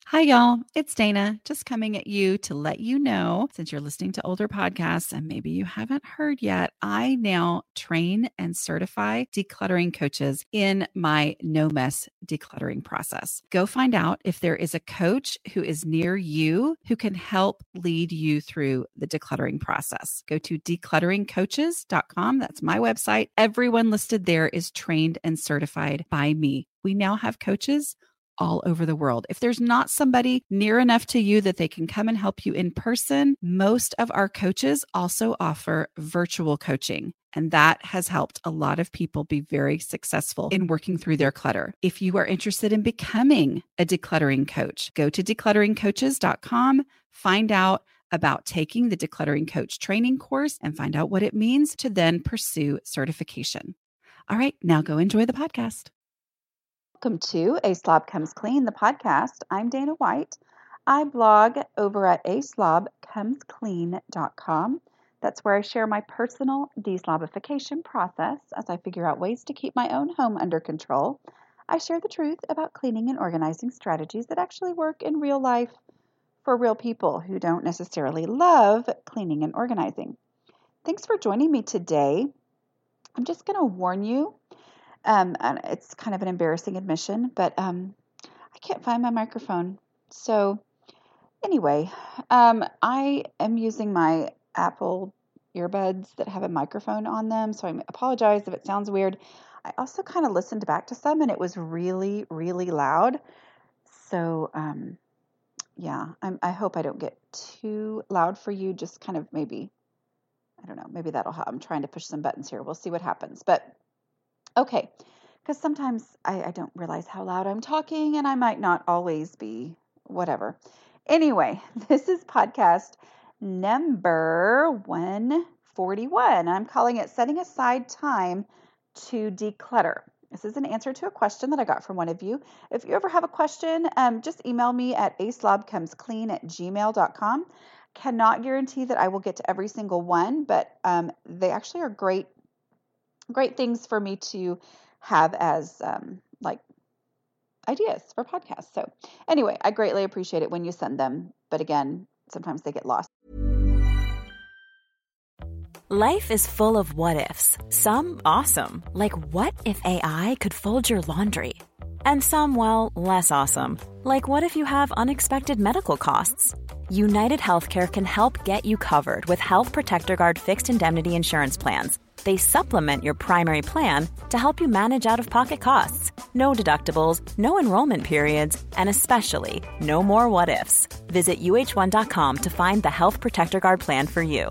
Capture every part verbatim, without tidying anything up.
Hi, y'all. It's Dana, just coming at you to let you know, since you're listening to older podcasts and maybe you haven't heard yet, I now train and certify decluttering coaches in my No Mess decluttering process. Go find out if there is a coach who is near you who can help lead you through the decluttering process. Go to decluttering coaches dot com. That's my website. Everyone listed there is trained and certified by me. We now have coaches all over the world. If there's not somebody near enough to you that they can come and help you in person, most of our coaches also offer virtual coaching. And that has helped a lot of people be very successful in working through their clutter. If you are interested in becoming a decluttering coach, go to decluttering coaches dot com, find out about taking the Decluttering Coach training course, and find out what it means to then pursue certification. All right, now go enjoy the podcast. Welcome to A Slob Comes Clean, the podcast. I'm Dana White. I blog over at a slob comes clean dot com. That's where I share my personal deslobification process as I figure out ways to keep my own home under control. I share the truth about cleaning and organizing strategies that actually work in real life for real people who don't necessarily love cleaning and organizing. Thanks for joining me today. I'm just going to warn you. Um, and it's kind of an embarrassing admission, but um, I can't find my microphone. So anyway, um, I am using my Apple earbuds that have a microphone on them, so I apologize if it sounds weird. I also kind of listened back to some, and it was really, really loud. So um, yeah, I'm, I hope I don't get too loud for you. Just kind of maybe, I don't know, maybe that'll help. I'm trying to push some buttons here. We'll see what happens. But okay. Because sometimes I, I don't realize how loud I'm talking and I might not always be whatever. Anyway, this is podcast number one forty-one. I'm calling it Setting Aside Time to Declutter. This is an answer to a question that I got from one of you. If you ever have a question, um, just email me at a slob comes clean at gmail dot com. Cannot guarantee that I will get to every single one, but um, they actually are great great things for me to have as um, like ideas for podcasts. So anyway, I greatly appreciate it when you send them. But again, sometimes they get lost. Life is full of what ifs. Some awesome, like what if A I could fold your laundry? And some, well, less awesome, like what if you have unexpected medical costs? United Healthcare can help get you covered with Health Protector Guard fixed indemnity insurance plans. They supplement your primary plan to help you manage out-of-pocket costs. No deductibles, no enrollment periods, and especially no more what-ifs. Visit U H one dot com to find the Health Protector Guard plan for you.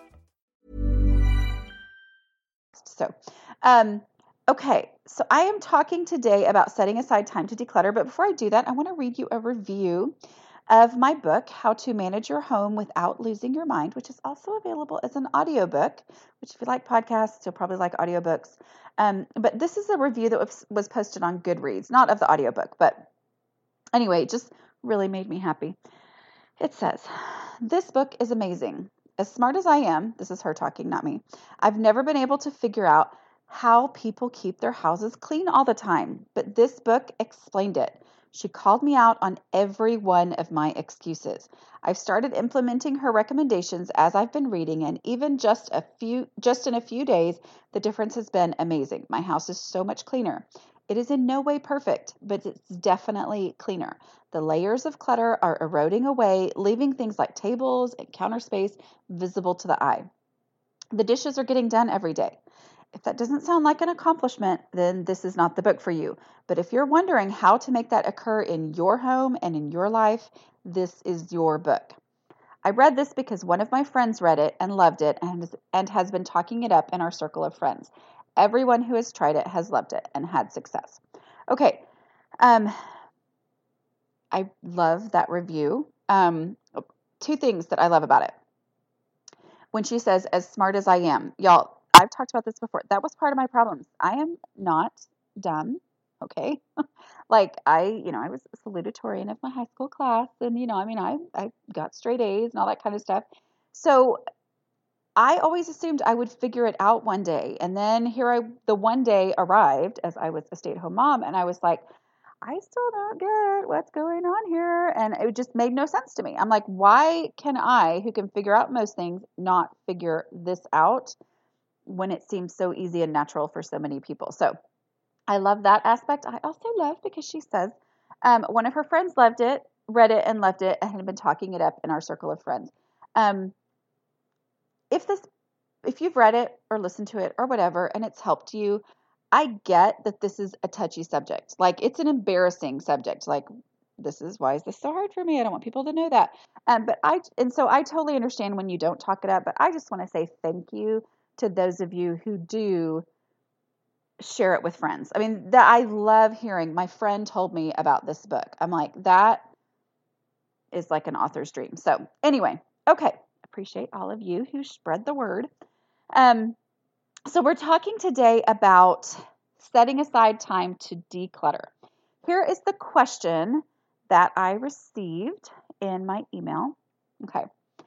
So, um, okay. So I am talking today about setting aside time to declutter. But before I do that, I want to read you a review of my book, How to Manage Your Home Without Losing Your Mind, which is also available as an audiobook, which if you like podcasts, you'll probably like audiobooks. Um, but this is a review that was, was posted on Goodreads, not of the audiobook, but anyway, it just really made me happy. It says, "This book is amazing. As smart as I am," this is her talking, not me, "I've never been able to figure out how people keep their houses clean all the time, but this book explained it. She called me out on every one of my excuses. I've started implementing her recommendations as I've been reading, and even just a few just in a few days, the difference has been amazing. My house is so much cleaner. It is in no way perfect, but it's definitely cleaner. The layers of clutter are eroding away, leaving things like tables and counter space visible to the eye. The dishes are getting done every day. If that doesn't sound like an accomplishment, then this is not the book for you. But if you're wondering how to make that occur in your home and in your life, this is your book. I read this because one of my friends read it and loved it and, and has been talking it up in our circle of friends. Everyone who has tried it has loved it and had success." Okay. Um, I love that review. Um, two things that I love about it. When she says, "as smart as I am," y'all, I've talked about this before. That was part of my problems. I am not dumb. Okay. Like I, you know, I was a salutatorian of my high school class and, you know, I mean, I, I got straight A's and all that kind of stuff. So I always assumed I would figure it out one day. And then here I, the one day arrived as I was a stay-at-home mom. And I was like, I still don't get what's going on here. And it just made no sense to me. I'm like, why can I, who can figure out most things, not figure this out when it seems so easy and natural for so many people? So I love that aspect. I also love because she says um, one of her friends loved it, read it and loved it, and had been talking it up in our circle of friends. Um, if this, if you've read it or listened to it or whatever, and it's helped you, I get that this is a touchy subject. Like, it's an embarrassing subject. Like, this is, why is this so hard for me? I don't want people to know that. Um, but I, and so I totally understand when you don't talk it up, but I just want to say thank you to those of you who do share it with friends. I mean, that I love hearing my friend told me about this book. I'm like, that is like an author's dream. So anyway, okay. Appreciate all of you who spread the word. Um, so we're talking today about setting aside time to declutter. Here is the question that I received in my email. Okay.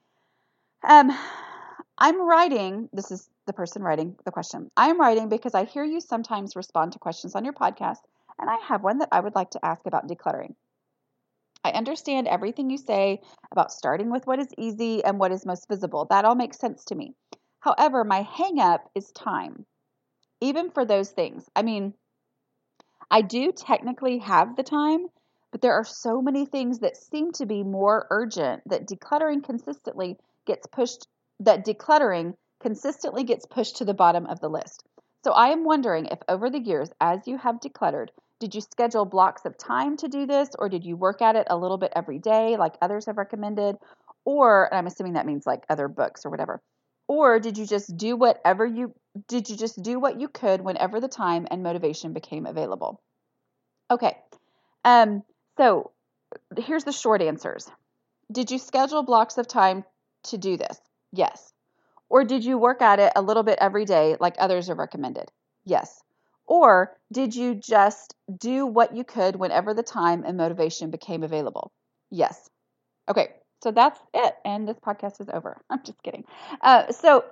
Um, I'm writing, this is the person writing the question. I'm writing because I hear you sometimes respond to questions on your podcast, and I have one that I would like to ask about decluttering. I understand everything you say about starting with what is easy and what is most visible. That all makes sense to me. However, my hang up is time, even for those things. I mean, I do technically have the time, but there are so many things that seem to be more urgent that decluttering consistently gets pushed, that decluttering consistently gets pushed to the bottom of the list. So I am wondering if over the years, as you have decluttered, did you schedule blocks of time to do this, or did you work at it a little bit every day like others have recommended? Or, and I'm assuming that means like other books or whatever. Or did you just do whatever you, did you just do what you could whenever the time and motivation became available? Okay. Um, so here's the short answers. Did you schedule blocks of time to do this? Yes. Or did you work at it a little bit every day like others have recommended? Yes. Or did you just do what you could whenever the time and motivation became available? Yes. Okay, so that's it. And this podcast is over. I'm just kidding. Uh, so,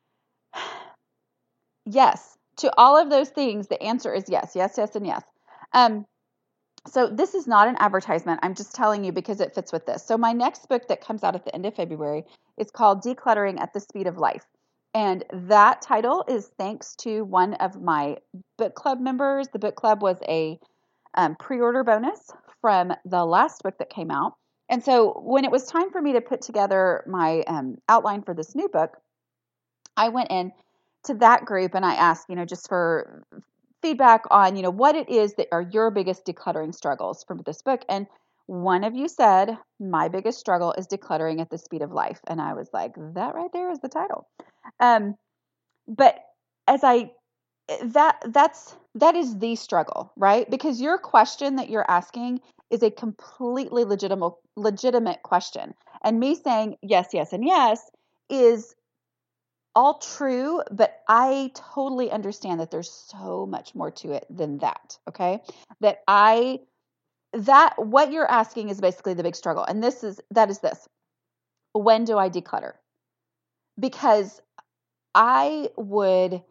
yes, to all of those things, the answer is yes, yes, yes, and yes. Um, so this is not an advertisement. I'm just telling you because it fits with this. So my next book that comes out at the end of February is called Decluttering at the Speed of Life. And that title is thanks to one of my book club members. The book club was a um, pre-order bonus from the last book that came out. And so when it was time for me to put together my um, outline for this new book, I went in to that group and I asked, you know, just for feedback on, you know, what it is that are your biggest decluttering struggles from this book. And one of you said, my biggest struggle is decluttering at the speed of life. And I was like, that right there is the title. Um, but as I, that, that's, that is the struggle, right? Because your question that you're asking is a completely legitimate, legitimate question. And me saying yes, yes, and yes is all true, but I totally understand that there's so much more to it than that. Okay. That I, that what you're asking is basically the big struggle. And this is, that is this. When do I declutter? Because I would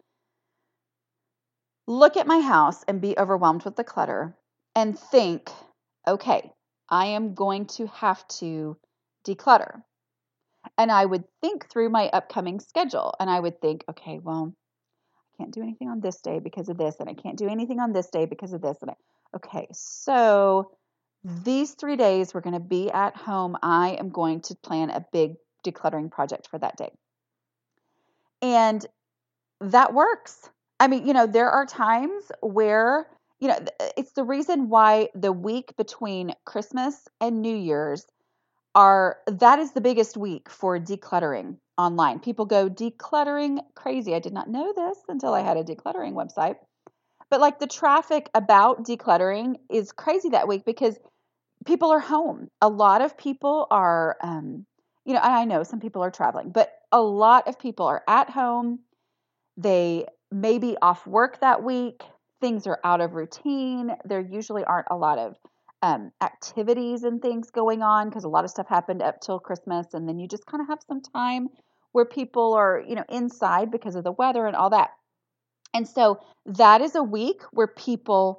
look at my house and be overwhelmed with the clutter and think, okay, I am going to have to declutter. And I would think through my upcoming schedule and I would think, okay, well, I can't do anything on this day because of this, and I can't do anything on this day because of this. And I, okay, so these three days we're going to be at home. I am going to plan a big decluttering project for that day. And that works. I mean, you know, there are times where, you know, it's the reason why the week between Christmas and New Year's are, that is the biggest week for decluttering online. People go decluttering crazy. I did not know this until I had a decluttering website. But like the traffic about decluttering is crazy that week because people are home. A lot of people are, um, you know, I know some people are traveling, but a lot of people are at home. They may be off work that week. Things are out of routine. There usually aren't a lot of um, activities and things going on because a lot of stuff happened up till Christmas. And then you just kind of have some time where people are, you know, inside because of the weather and all that. And so that is a week where people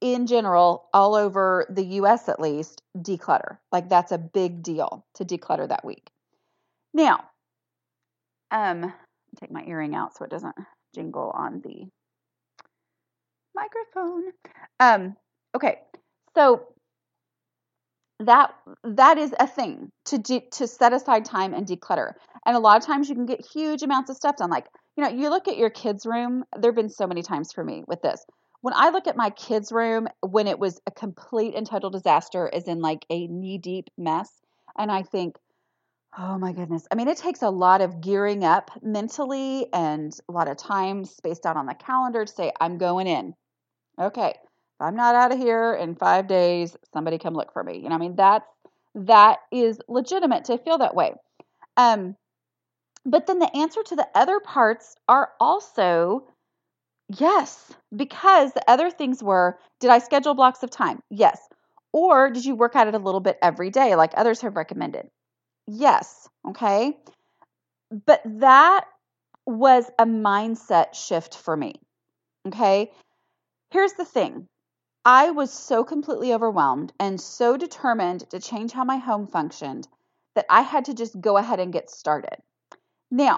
in general, all over the U S at least, declutter. Like that's a big deal to declutter that week. Now, um, take my earring out so it doesn't jingle on the microphone. Um, okay, so that that is a thing to de- to set aside time and declutter. And a lot of times you can get huge amounts of stuff done. Like, you know, you look at your kids' room. There have been so many times for me with this. When I look at my kids' room when it was a complete and total disaster, as in like a knee-deep mess, and I think, oh my goodness. I mean, it takes a lot of gearing up mentally and a lot of time spaced out on the calendar to say, I'm going in. Okay, if I'm not out of here in five days, somebody come look for me. You know, I mean, that's, that is legitimate to feel that way. Um, but then the answer to the other parts are also yes, because the other things were, did I schedule blocks of time? Yes. Or did you work at it a little bit every day like others have recommended? Yes. Okay. But that was a mindset shift for me. Okay. Here's the thing. I was so completely overwhelmed and so determined to change how my home functioned that I had to just go ahead and get started. Now,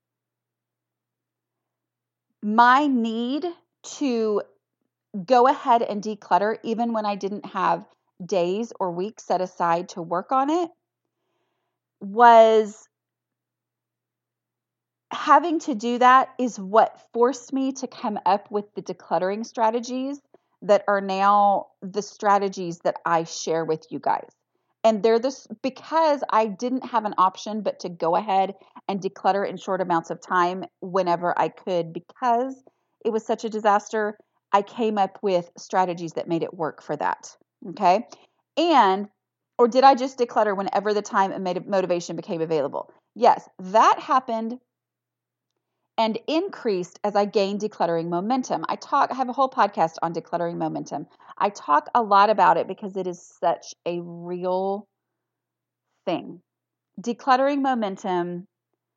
my need to go ahead and declutter, even when I didn't have days or weeks set aside to work on it, was having to do that is what forced me to come up with the decluttering strategies that are now the strategies that I share with you guys. And they're this because I didn't have an option but to go ahead and declutter in short amounts of time whenever I could, because it was such a disaster. I came up with strategies that made it work for that. Okay. And, or did I just declutter whenever the time and motivation became available? Yes, that happened and increased as I gained decluttering momentum. I talk, I have a whole podcast on decluttering momentum. I talk a lot about it because it is such a real thing. Decluttering momentum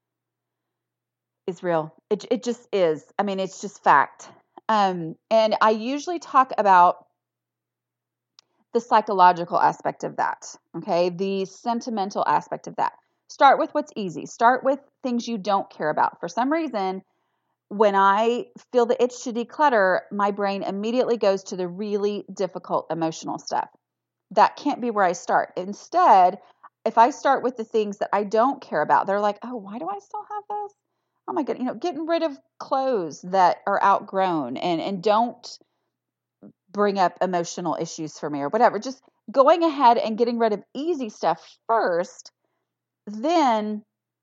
is real. It it just is. I mean, it's just fact. Um, and I usually talk about the psychological aspect of that. Okay, the sentimental aspect of that. Start with what's easy. Start with things you don't care about. For some reason, when I feel the itch to declutter, my brain immediately goes to the really difficult emotional stuff. That can't be where I start. Instead, if I start with the things that I don't care about, they're like, oh, why do I still have this? Oh my God, you know, getting rid of clothes that are outgrown and, and don't bring up emotional issues for me or whatever. Just going ahead and getting rid of easy stuff first, then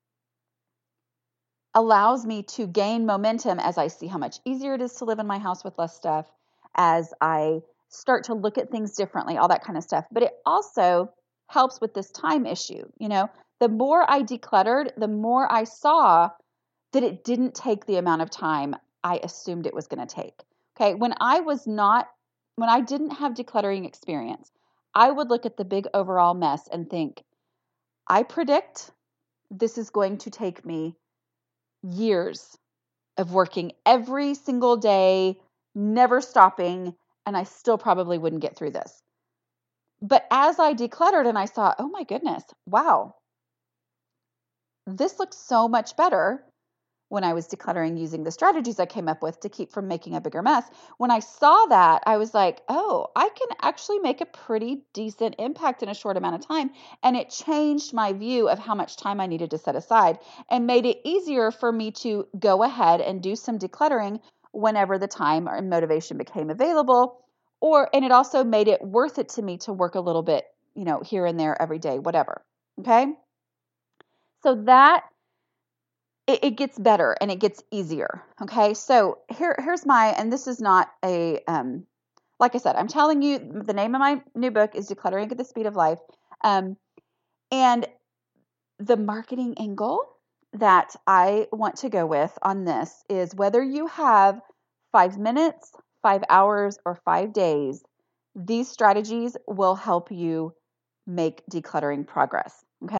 allows me to gain momentum as I see how much easier it is to live in my house with less stuff, as I start to look at things differently, all that kind of stuff. But it also helps with this time issue. You know, the more I decluttered, the more I saw that it didn't take the amount of time I assumed it was going to take. Okay, when I was not, when I didn't have decluttering experience, I would look at the big overall mess and think, I predict this is going to take me years of working every single day, never stopping, and I still probably wouldn't get through this. But as I decluttered and I saw, oh my goodness, wow, this looks so much better when I was decluttering using the strategies I came up with to keep from making a bigger mess. When I saw that, I was like, oh, I can actually make a pretty decent impact in a short amount of time. And it changed my view of how much time I needed to set aside and made it easier for me to go ahead and do some decluttering whenever the time or motivation became available. Or, and it also made it worth it to me to work a little bit, you know, here and there every day, whatever. Okay. So that It, it gets better and it gets easier. Okay. So here, here's my, and this is not a, um, like I said, I'm telling you the name of my new book is Decluttering at the Speed of Life. Um, and the marketing angle that I want to go with on this is whether you have five minutes, five hours, or five days, these strategies will help you make decluttering progress. Okay.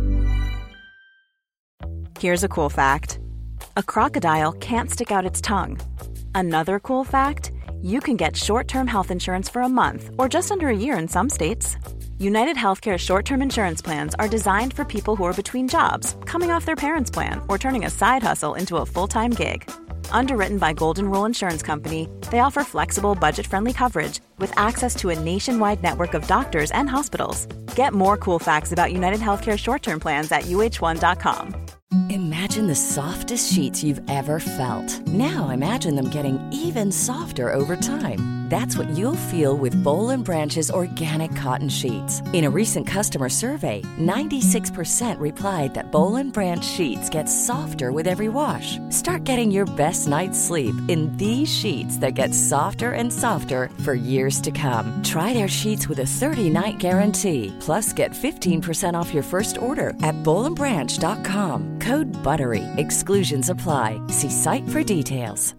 Here's a cool fact. A crocodile can't stick out its tongue. Another cool fact, you can get short-term health insurance for a month or just under a year in some states. United Healthcare short-term insurance plans are designed for people who are between jobs, coming off their parents' plan, or turning a side hustle into a full-time gig. Underwritten by Golden Rule Insurance Company, they offer flexible, budget-friendly coverage with access to a nationwide network of doctors and hospitals. Get more cool facts about United Healthcare short-term plans at U H one dot com. Imagine the softest sheets you've ever felt. Now imagine them getting even softer over time. That's what you'll feel with Boll and Branch's organic cotton sheets. In a recent customer survey, ninety-six percent replied that Boll and Branch sheets get softer with every wash. Start getting your best night's sleep in these sheets that get softer and softer for years to come. Try their sheets with a thirty-night guarantee. Plus, get fifteen percent off your first order at boll and branch dot com. Code BUTTERY. Exclusions apply. See site for details.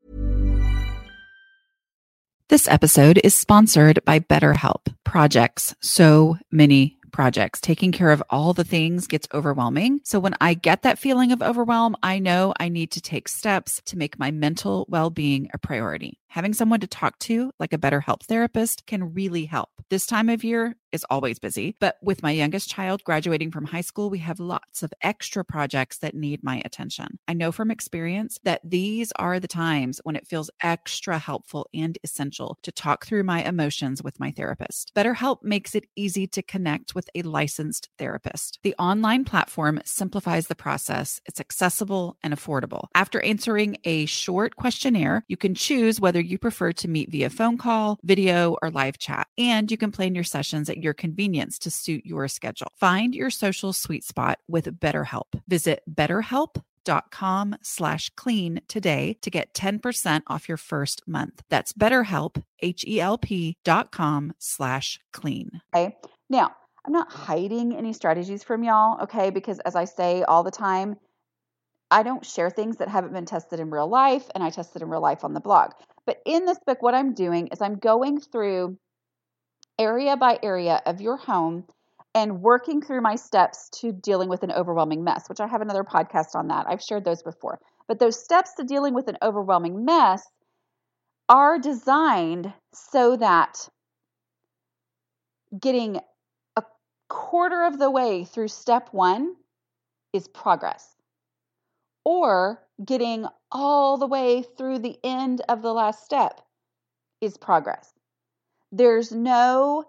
This episode is sponsored by BetterHelp. Projects, so many projects. Taking care of all the things gets overwhelming. So when I get that feeling of overwhelm, I know I need to take steps to make my mental well-being a priority. Having someone to talk to, like a BetterHelp therapist, can really help. This time of year is always busy, but with my youngest child graduating from high school, we have lots of extra projects that need my attention. I know from experience that these are the times when it feels extra helpful and essential to talk through my emotions with my therapist. BetterHelp makes it easy to connect with a licensed therapist. The online platform simplifies the process. It's accessible and affordable. After answering a short questionnaire, you can choose whether you prefer to meet via phone call, video, or live chat, and you can plan your sessions at your convenience to suit your schedule. Find your social sweet spot with BetterHelp. Visit betterhelp.com slash clean today to get ten percent off your first month. That's BetterHelp, H-E-L-P dot com slash clean. Okay. Now, I'm not hiding any strategies from y'all, okay? Because as I say all the time, I don't share things that haven't been tested in real life, and I tested in real life on the blog. But in this book, what I'm doing is I'm going through area by area of your home and working through my steps to dealing with an overwhelming mess, which I have another podcast on that. I've shared those before. But those steps to dealing with an overwhelming mess are designed so that getting a quarter of the way through step one is progress, or getting all the way through the end of the last step is progress. There's no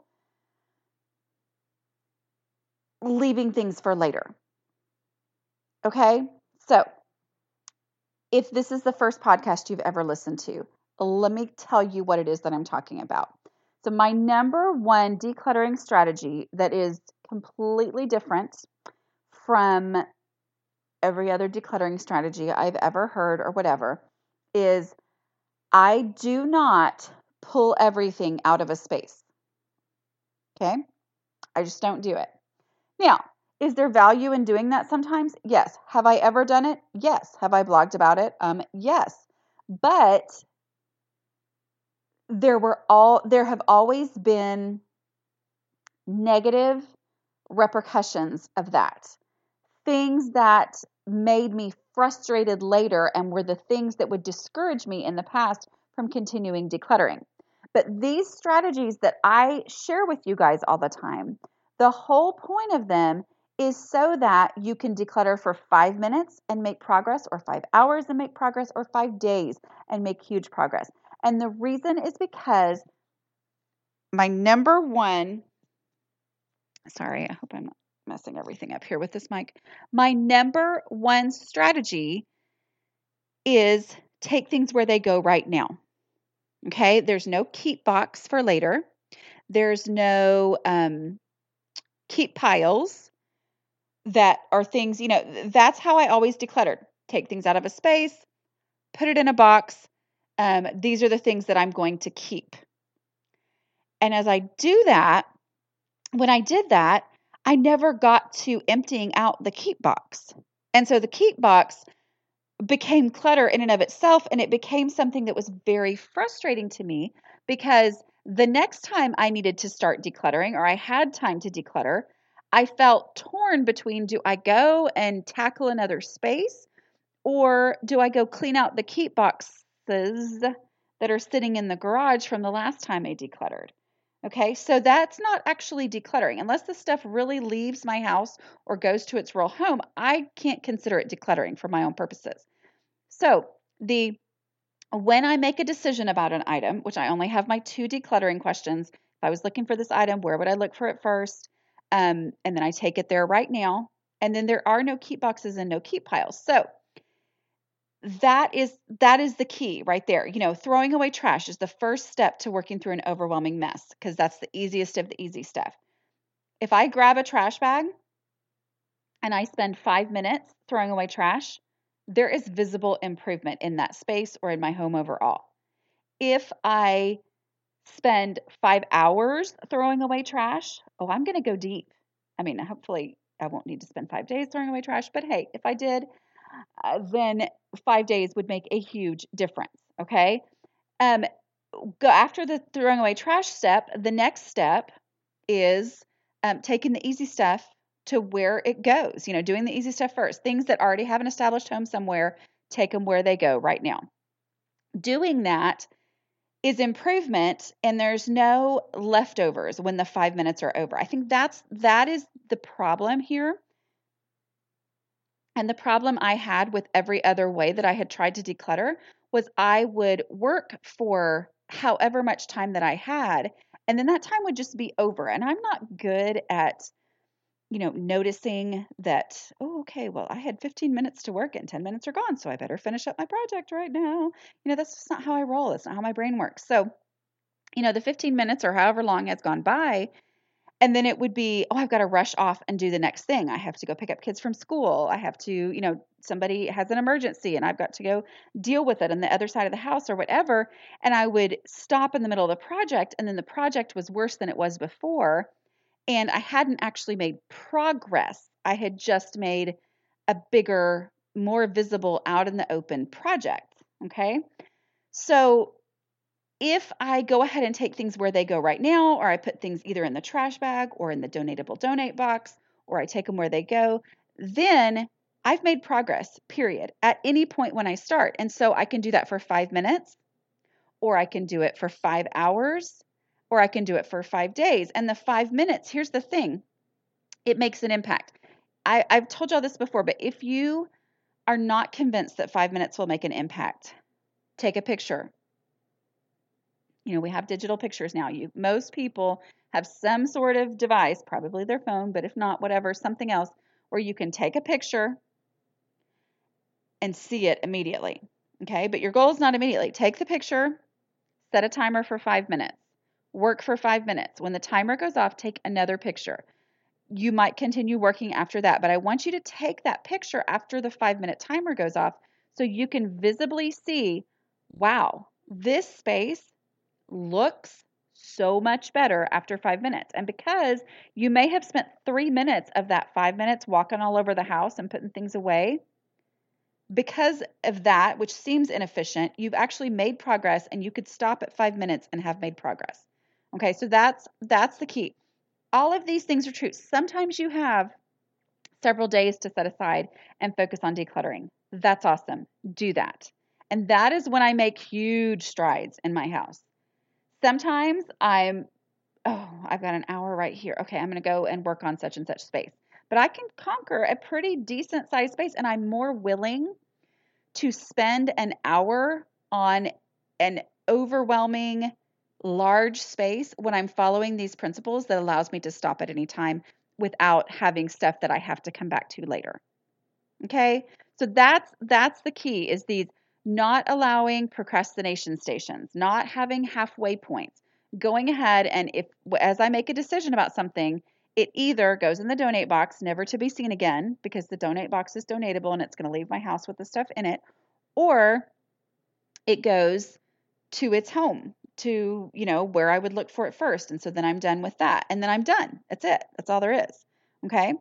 leaving things for later. Okay? So, if this is the first podcast you've ever listened to, let me tell you what it is that I'm talking about. So, my number one decluttering strategy that is completely different from every other decluttering strategy I've ever heard or whatever is I do not pull everything out of a space. Okay? I just don't do it. Now, is there value in doing that sometimes? Yes. Have I ever done it? Yes. Have I blogged about it? Um, yes. But there were all there have always been negative repercussions of that. Things that made me frustrated later and were the things that would discourage me in the past from continuing decluttering. But these strategies that I share with you guys all the time, the whole point of them is so that you can declutter for five minutes and make progress, or five hours and make progress, or five days and make huge progress. And the reason is because my number one, sorry, I hope I'm not messing everything up here with this mic. My number one strategy is take things where they go right now. Okay, there's no keep box for later. There's no um, keep piles that are things, you know, that's how I always decluttered. Take things out of a space, put it in a box. Um, these are the things that I'm going to keep. And as I do that, when I did that, I never got to emptying out the keep box. And so the keep box became clutter in and of itself, and it became something that was very frustrating to me because the next time I needed to start decluttering, or I had time to declutter, I felt torn between, do I go and tackle another space, or do I go clean out the keep boxes that are sitting in the garage from the last time I decluttered. Okay, so that's not actually decluttering. Unless the stuff really leaves my house or goes to its real home, I can't consider it decluttering for my own purposes. So the when I make a decision about an item, which I only have my two decluttering questions, if I was looking for this item, where would I look for it first? Um, and then I take it there right now. And then there are no keep boxes and no keep piles. So that is that is the key right there. You know, throwing away trash is the first step to working through an overwhelming mess, because that's the easiest of the easy stuff. If I grab a trash bag and I spend five minutes throwing away trash, there is visible improvement in that space or in my home overall. If I spend five hours throwing away trash, oh, I'm going to go deep. I mean, hopefully I won't need to spend five days throwing away trash, but hey, if I did, uh, then five days would make a huge difference. Okay. Um, go after the throwing away trash step. The next step is um, taking the easy stuff to where it goes, you know, doing the easy stuff first. Things that already have an established home somewhere, take them where they go right now. Doing that is improvement, and there's no leftovers when the five minutes are over. I think that's, that is the problem here. And the problem I had with every other way that I had tried to declutter was I would work for however much time that I had, and then that time would just be over. And I'm not good at, you know, noticing that, oh, okay, well, I had fifteen minutes to work and ten minutes are gone, so I better finish up my project right now. You know, that's just not how I roll. It's not how my brain works. So, you know, the fifteen minutes or however long has gone by, and then it would be, oh, I've got to rush off and do the next thing. I have to go pick up kids from school. I have to, you know, somebody has an emergency and I've got to go deal with it on the other side of the house or whatever. And I would stop in the middle of the project, and then the project was worse than it was before. And I hadn't actually made progress. I had just made a bigger, more visible, out in the open project. Okay. So if I go ahead and take things where they go right now, or I put things either in the trash bag or in the donatable donate box, or I take them where they go, then I've made progress, period, at any point when I start. And so I can do that for five minutes, or I can do it for five hours, or I can do it for five days. And the five minutes, here's the thing, it makes an impact. I, I've told y'all this before, but if you are not convinced that five minutes will make an impact, take a picture. You know, we have digital pictures now. You, most people have some sort of device, probably their phone, but if not, whatever, something else, where you can take a picture and see it immediately. Okay, but your goal is not immediately. Take the picture, set a timer for five minutes, work for five minutes. When the timer goes off, take another picture. You might continue working after that, but I want you to take that picture after the five minute timer goes off so you can visibly see, wow, this space looks so much better after five minutes. And because you may have spent three minutes of that five minutes walking all over the house and putting things away, because of that, which seems inefficient, you've actually made progress, and you could stop at five minutes and have made progress. Okay, so that's that's the key. All of these things are true. Sometimes you have several days to set aside and focus on decluttering. That's awesome. Do that. And that is when I make huge strides in my house. Sometimes I'm, oh, I've got an hour right here. Okay, I'm going to go and work on such and such space. But I can conquer a pretty decent sized space, and I'm more willing to spend an hour on an overwhelming large space when I'm following these principles that allows me to stop at any time without having stuff that I have to come back to later. Okay? So that's that's the key, is these not allowing procrastination stations, not having halfway points, going ahead, and if as I make a decision about something, it either goes in the donate box, never to be seen again, because the donate box is donatable and it's going to leave my house with the stuff in it, or it goes to its home, to, you know, where I would look for it first. And so then I'm done with that. And then I'm done. That's it. That's all there is. Okay.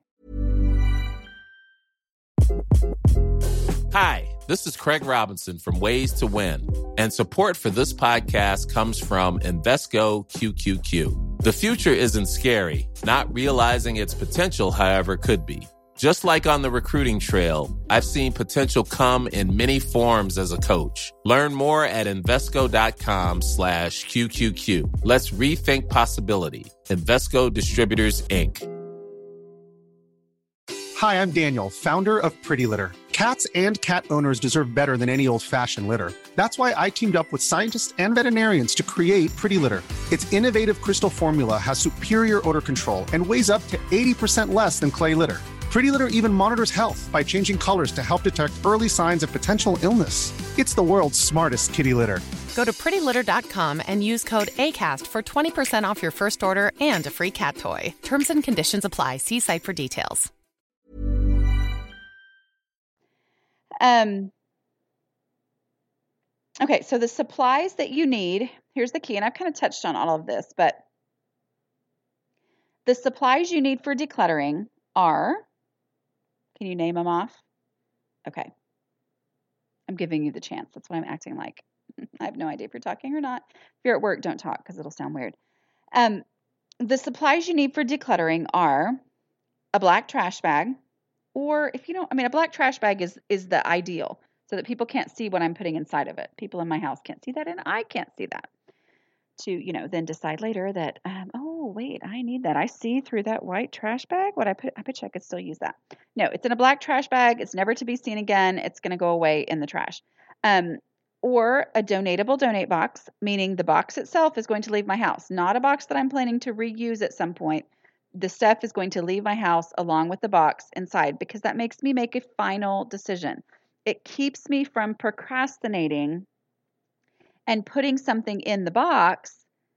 Hi, this is Craig Robinson from Ways to Win, and support for this podcast comes from Invesco Q Q Q. The future isn't scary. Not realizing its potential, however, could be. Just like on the recruiting trail, I've seen potential come in many forms as a coach. Learn more at Invesco.com slash QQQ. Let's rethink possibility. Invesco Distributors, Incorporated. Hi, I'm Daniel, founder of Pretty Litter. Cats and cat owners deserve better than any old-fashioned litter. That's why I teamed up with scientists and veterinarians to create Pretty Litter. Its innovative crystal formula has superior odor control and weighs up to eighty percent less than clay litter. Pretty Litter even monitors health by changing colors to help detect early signs of potential illness. It's the world's smartest kitty litter. Go to pretty litter dot com and use code ACAST for twenty percent off your first order and a free cat toy. Terms and conditions apply. See site for details. Um. Okay, so the supplies that you need, here's the key, and I've kind of touched on all of this, but the supplies you need for decluttering are, can you name them off? Okay. I'm giving you the chance. That's what I'm acting like. I have no idea if you're talking or not. If you're at work, don't talk because it'll sound weird. Um, the supplies you need for decluttering are a black trash bag, or if you don't, I mean, a black trash bag is is the ideal so that people can't see what I'm putting inside of it. People in my house can't see that, and I can't see that. To, you know, then decide later that, um, oh, wait, I need that. I see through that white trash bag. What I put, I bet you I could still use that. No, it's in a black trash bag. It's never to be seen again. It's going to go away in the trash. Um, or a donatable donate box, meaning the box itself is going to leave my house, not a box that I'm planning to reuse at some point. The stuff is going to leave my house along with the box inside because that makes me make a final decision. It keeps me from procrastinating and putting something in the box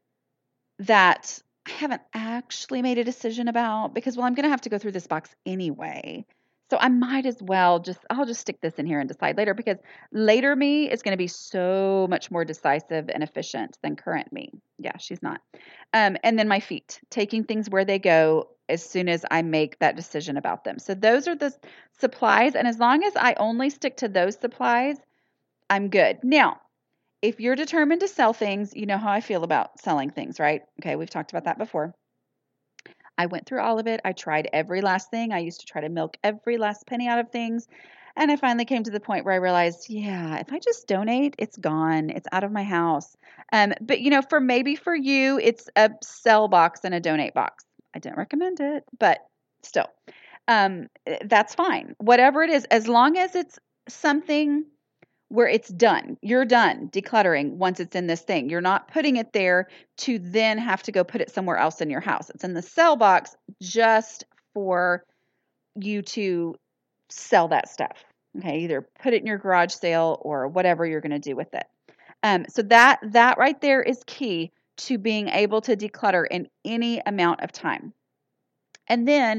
that I haven't actually made a decision about because, well, I'm going to have to go through this box anyway. So I might as well just, I'll just stick this in here and decide later because later me is going to be so much more decisive and efficient than current me. Yeah, she's not. Um, and then my feet, taking things where they go as soon as I make that decision about them. So those are the supplies. And as long as I only stick to those supplies, I'm good. Now, if you're determined to sell things, you know how I feel about selling things, right? Okay, we've talked about that before. I went through all of it. I tried every last thing. I used to try to milk every last penny out of things. And I finally came to the point where I realized, yeah, if I just donate, it's gone. It's out of my house. Um, but, you know, for maybe for you, it's a sell box and a donate box. I didn't recommend it, but still, um, that's fine. Whatever it is, as long as it's something where it's done. You're done decluttering once it's in this thing. You're not putting it there to then have to go put it somewhere else in your house. It's in the sell box just for you to sell that stuff. Okay, either put it in your garage sale or whatever you're going to do with it. Um, so that that right there is key to being able to declutter in any amount of time. And then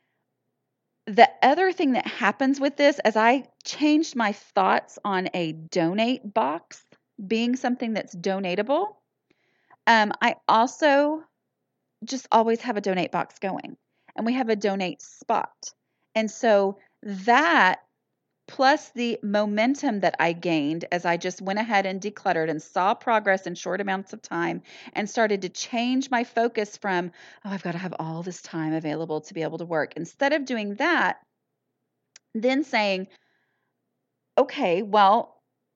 the other thing that happens with this, as I changed my thoughts on a donate box being something that's donatable, um, I also just always have a donate box going. And we have a donate spot. And so that plus the momentum that I gained as I just went ahead and decluttered and saw progress in short amounts of time and started to change my focus from, oh, I've got to have all this time available to be able to work. Instead of doing that, then saying, okay, well,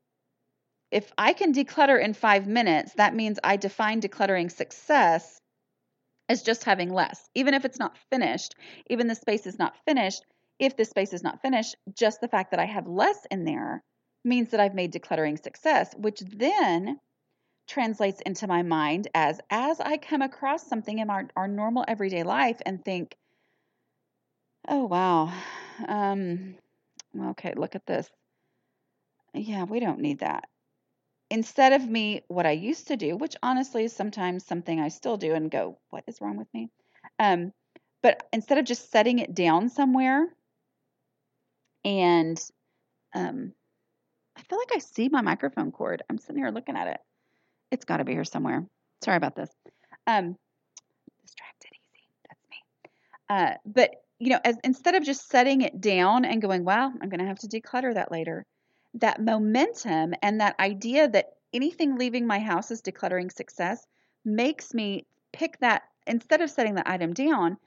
if I can declutter in five minutes, that means I define decluttering success as just having less. Even if it's not finished, even the space is not finished, if the space is not finished, just the fact that I have less in there means that I've made decluttering success, which then translates into my mind as, as I come across something in our, our normal everyday life and think, oh, wow, um, okay, look at this. Yeah, we don't need that. Instead of me, what I used to do, which honestly is sometimes something I still do and go, what is wrong with me? Um, but instead of just setting it down somewhere, and um, I feel like I see my microphone cord. I'm sitting here looking at it. It's got to be here somewhere. Sorry about this. Um, distracted easy. That's me. Uh, but, you know, as instead of just setting it down and going, well, I'm going to have to declutter that later, that momentum and that idea that anything leaving my house is decluttering success makes me pick that, instead of setting the item down,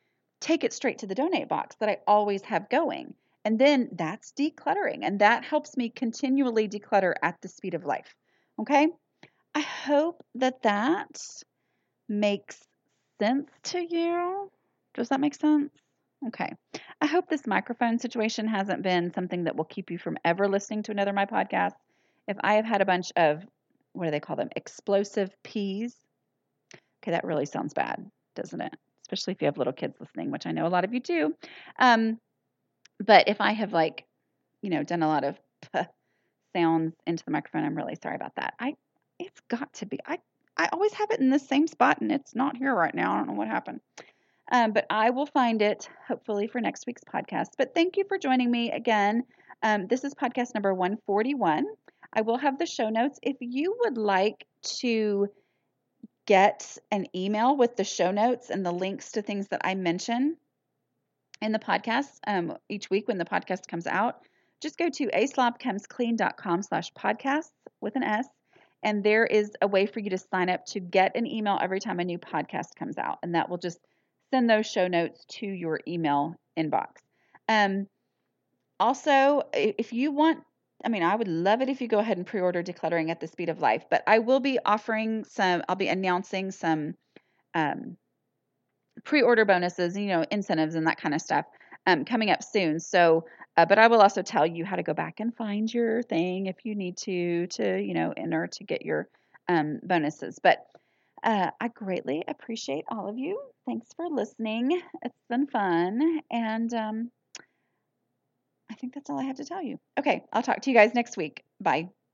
take it straight to the donate box that I always have going. And then that's decluttering. And that helps me continually declutter at the speed of life. Okay. I hope that that makes sense to you. Does that make sense? Okay. I hope this microphone situation hasn't been something that will keep you from ever listening to another of my podcasts. If I have had a bunch of, what do they call them? Explosive P's. Okay, that really sounds bad, doesn't it? Especially if you have little kids listening, which I know a lot of you do. Um, but if I have like, you know, done a lot of p sounds into the microphone, I'm really sorry about that. I, it's got to be. I, I always have it in the same spot, and it's not here right now. I don't know what happened. Um, but I will find it hopefully for next week's podcast. But thank you for joining me again. Um, this is podcast number one forty-one. I will have the show notes. If you would like to get an email with the show notes and the links to things that I mention in the podcast um, each week when the podcast comes out, just go to a slob comes clean dot com slash podcasts with an S. And there is a way for you to sign up to get an email every time a new podcast comes out. And that will just send those show notes to your email inbox. Um, also, if you want, I mean, I would love it if you go ahead and pre-order Decluttering at the Speed of Life, but I will be offering some, I'll be announcing some um, pre-order bonuses, you know, incentives and that kind of stuff um, coming up soon. So, uh, but I will also tell you how to go back and find your thing if you need to, to, you know, enter to get your um, bonuses. But Uh, I greatly appreciate all of you. Thanks for listening. It's been fun. And um, I think that's all I have to tell you. Okay, I'll talk to you guys next week. Bye.